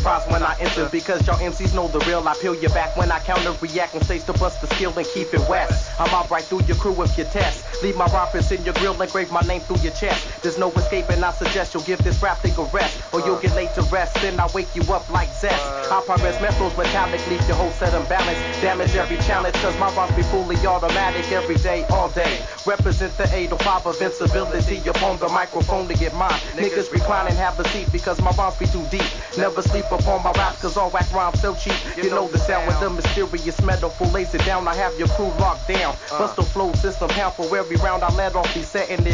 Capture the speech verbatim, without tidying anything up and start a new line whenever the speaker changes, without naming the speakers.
surprised when I enter because y'all M Cs know the real. I peel you back when I counter react and stage to bust the skill and keep it west. I'm out right through your crew if you test. Leave my rhymes in your grill and grave my name through your chest. There's no escaping, I suggest you'll give this rap thing a rest, or you'll get laid to rest, then I wake you up like zest. I progress metals metallic, leave your whole set unbalanced. Damage every challenge, cause my rhymes be fully automatic every day, all day. Represent the eight oh five of invincibility upon the microphone to get mine. Niggas recline and have a seat because my rhymes be too deep. Never sleep upon my raps cause all whack rhymes so cheap. You know the sound with the mysterious metaphor lays it down. I have your crew locked down. Bust the flow system pound for every round I let off. Be setting it